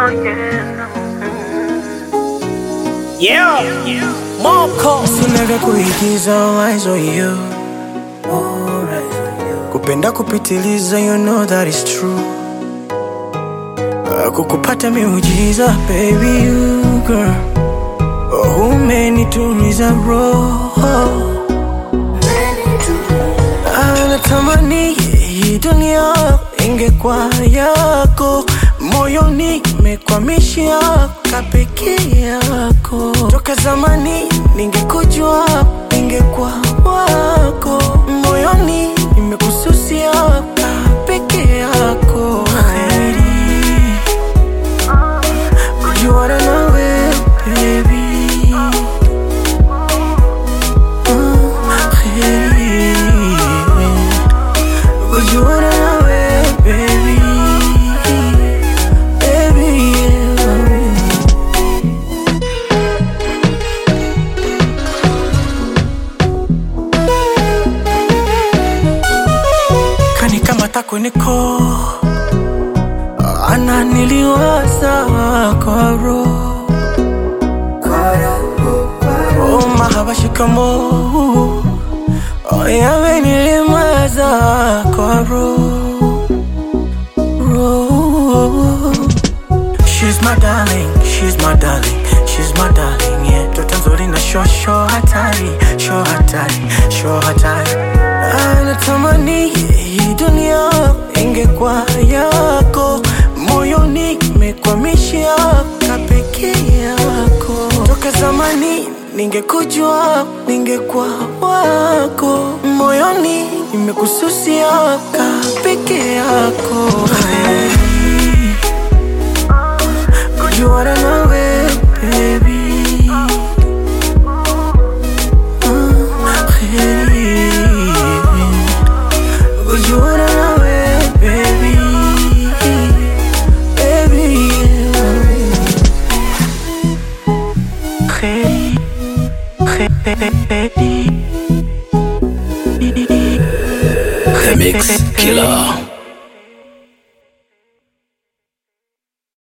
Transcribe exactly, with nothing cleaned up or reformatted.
Yeah, Moko Sinavya kuigiza eyes on you. Kupenda kupitiliza, you know that is true. Kukupata miujiza, baby you girl. Oh, umenituliza roho. Anatamani hii dunia ingekuwa yako. Moyoni mekwamishia kapeke yako. Toka zamani ningekujua, ningekuwa wako. Moyoni nimekususia kapeke yako. Kheri, kujuana nawe baby. uh, Kheri, kujuana nawe baby. Kuniko ananiliwaza kwa roho. Oh, mahaba shikamo. Oh, yawe nilimaza kwa roho. She's my darling, she's my darling, she's my darling, yeah. Toto nzuri na sho sho hatari, sho hatari, sho hatari. Anatamani hii dunia ingekuwa yako. Moyoni mekwamishia kapeke yako. Toka zamani ningekujua, ningekuwa wako. Moyoni nimekususia kapeke yako. Kujuana nawe baby. Kujuana nawe baby. Baby Kheri, Kheri. The Mix Killer.